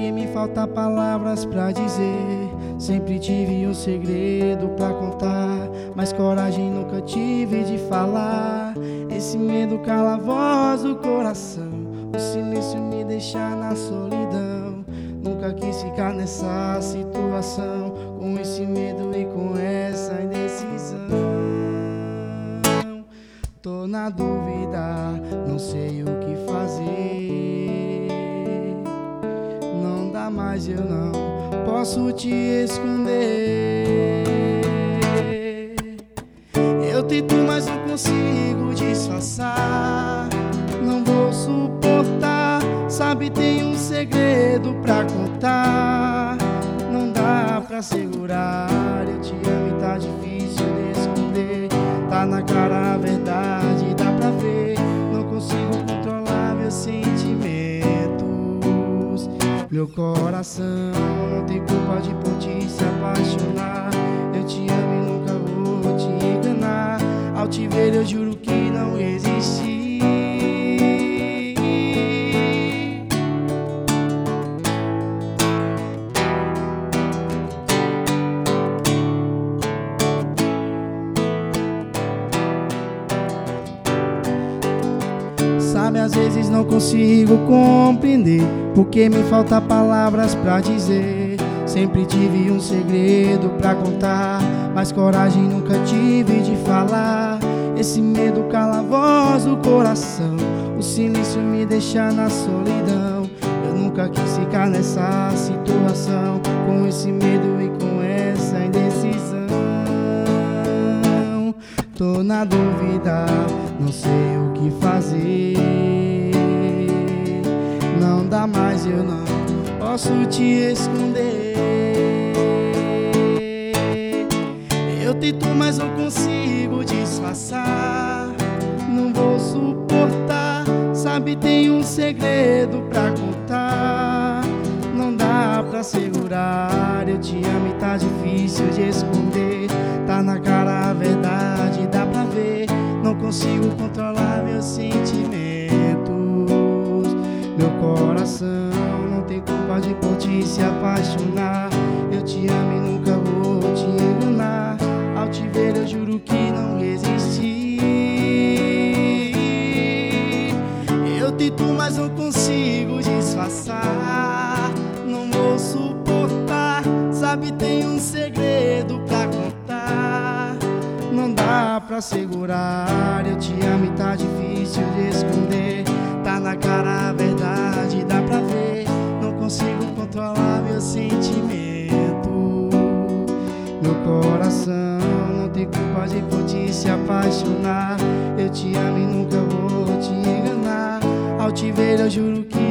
porque me falta palavras pra dizer. Sempre tive um segredo pra contar, mas coragem nunca tive de falar. Esse medo cala a voz do coração, o silêncio me deixa na solidão. Nunca quis ficar nessa situação, com esse medo e com essa indecisão. Tô na dúvida, não sei o que fazer. Não dá mais, eu não posso te esconder. Eu tento, mas não consigo disfarçar. Não vou suportar, sabe, tem um segredo pra contar. Não dá pra segurar, eu te amo e tá difícil de esconder. Tá na cara a verdade, dá pra ver. Não consigo controlar meus sentimentos. Meu coração não tem culpa de por ti se apaixonar. Eu te amo e nunca vou te enganar. Ao te ver eu juro que não existi. Sabe, às vezes não consigo compreender, porque me falta palavras pra dizer. Sempre tive um segredo pra contar, mas coragem nunca tive de falar. Esse medo cala a voz do coração, o silêncio me deixa na solidão. Eu nunca quis ficar nessa situação, com esse medo e com essa indecisão. Tô na dúvida, não sei o que fazer. Não dá mais, eu não posso te esconder. Eu tento, mas não consigo disfarçar. Não vou suportar, sabe, tem um segredo pra contar. Não dá pra segurar, eu te amo e tá difícil de esconder. Tá na cara a verdade, dá pra ver. Não consigo controlar meus sentimentos. Meu coração não tem culpa de por ti se apaixonar. Eu te amo e nunca vou te enganar. Ao te ver eu juro que não resisti. Eu tento, mas não consigo disfarçar. Não vou suportar, sabe, tem um segredo pra contar. Não dá pra segurar, eu te amo e tá difícil de esconder. Tá na cara a verdade, dá pra ver. Não consigo controlar meu sentimento. Meu coração não tem culpa de por ti se apaixonar. Eu te amo e nunca vou te enganar. Ao te ver eu juro que